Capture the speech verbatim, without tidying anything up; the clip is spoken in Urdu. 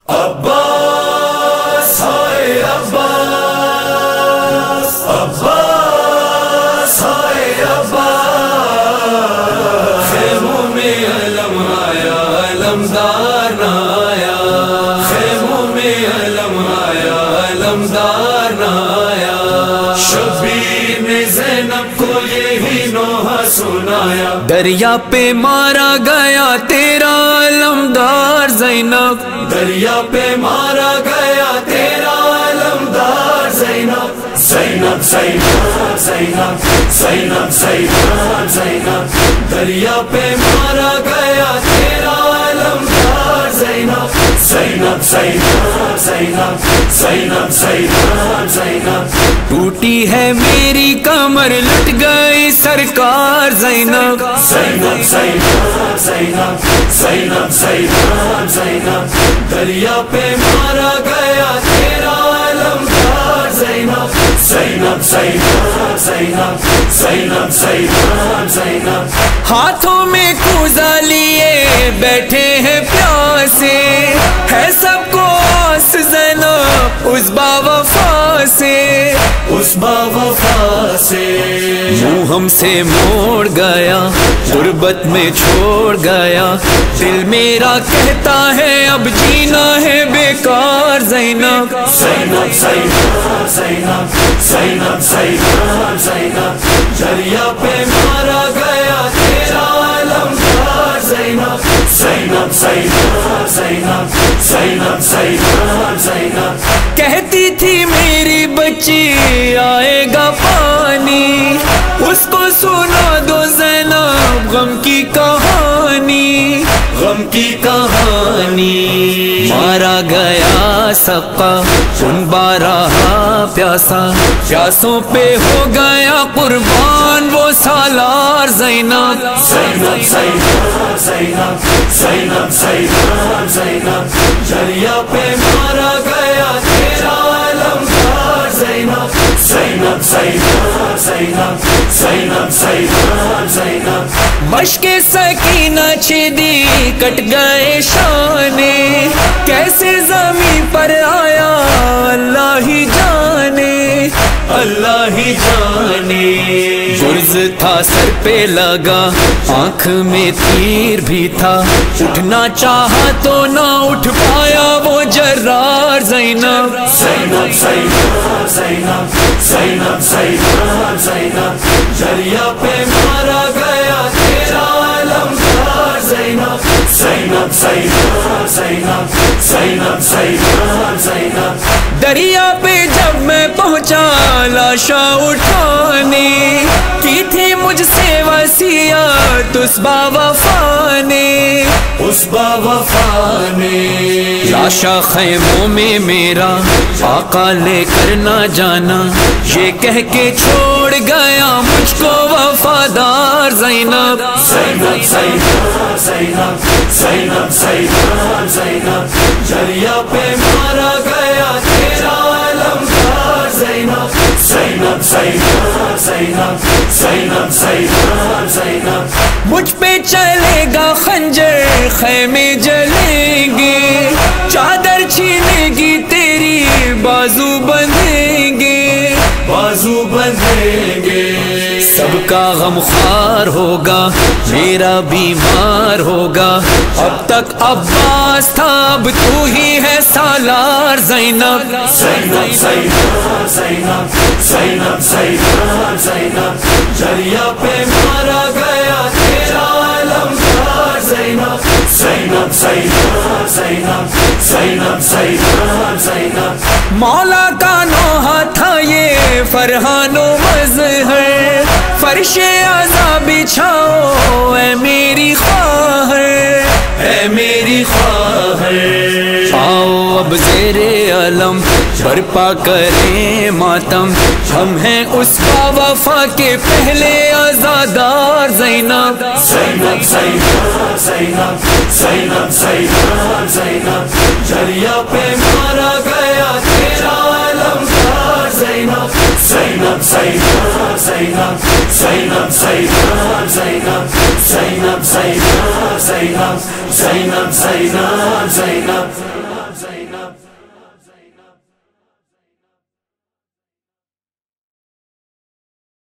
عباس ہائے عباس، عباس ہائے عباس، خیموں میں علم آیا علمدار نہ آیا، خیموں میں علم آیا علمدار نہ آیا، شبیر نے زینب کو یہی نوحہ سنایا، دریا پہ مارا گیا تیرا علمدار زینب، دریا پہ مارا گیا تیرا علمدار زینب، زینب زینب زینب زینب زینب زینب، دریا پہ مارا گیا تیرا علمدار زینب، زینب زینب زینب زینب زینب زینب، ٹوٹی ہے میری کمر لٹ گئی سرکار زینب، زینب زینب زینب زینب زینب زینب، دریا پہ مارا گیا تیرا علمدار زینب، زینب زینب زینب زینب زینب زینب، ہاتھوں میں کوزہ لیے بیٹھے ہیں پیاسے، ہے سب کو آس زینب اس باوفا سے، اس باوفا سے، منہ ہم سے موڑ گیا غربت میں چھوڑ گیا، دل میرا کہتا ہے اب جینا ہے بیکار زینب، زینب زینب زینب زینب زینب زینب، دریا پہ مارا گیا تیرا علمدار زینب، زینب زینب زینب زینب زینب زینب، کہتی تھی میری بچی آئے گا پانی، اس کو سنا دو زینب غم کی کہانی، غم کی کہانی، مارا گیا سقا خون بارہ پیاسا، پیاسوں پہ ہو گیا قربان وہ سالار زینب، زینب زینب زینب زینب زینب زینب، دریا پہ مارا گیا تیرا علمدار زینب، زینب زینب زینب زینب زینب زینب، مشق سکینہ چھیدی کٹ گئے شانے، کیسے زمین پر آیا اللہ ہی جانے، اللہ ہی جانے، غرض تھا سر پہ لگا آنکھ میں تیر بھی تھا، اٹھنا چاہا تو نہ اٹھ پایا وہ جرار زینب، زینب زینب زینب زینب زینب زینب، دریا پہ مارا گیا تیرا علمدار زینب، زینب زینب زینب زینب زینب زینب، دریا پہ جب میں پہنچا لاشا اٹھانے، کی تھی مجھ سے وصیت اس باوفا نے، اس باوفا نے، لاشا خیموں میں میرا آقا لے کر نہ جانا، یہ کہہ کے چھوڑ گیا مجھ کو وفادار زینب، زینب زینب زینب زینب زینب زینب، دریا پہ مارا گیا تیرا علمدار زینب، زینب زینب زینب زینب زینب زینب، مجھ پہ چلے گا خنجر خیمے جلیں گے، چادر چھینے گی تیری بازو بندھیں گے، بازو بندھیں گے، سب کا غم خوار ہوگا میرا بیمار ہوگا، اب تک عباس تھا اب تو ہی ہے سالار زینب، زینب زینب زینب زینب زینب زینب، دریا پہ مارا گیا تیرا علمدار زینب، زینب زینب زینب زینب زینب زینب، مولا کا نوحہ تھا یہ فرحان و مظہر، فرش عذاب بچھاؤ اے میری خواہر، اے میری خواہر، آؤ اب زیر علم برپا کریں ماتم، ہم ہیں اس باوفا کے پہلے عزادار زینب، زینب زینب زینب زینب زینب زینب، دریا پہ مارا گیا تیرا علمدار زینب، زینب زینب زینب زینب زینب زینب، زینب زینب زینب زینب زینب زینب۔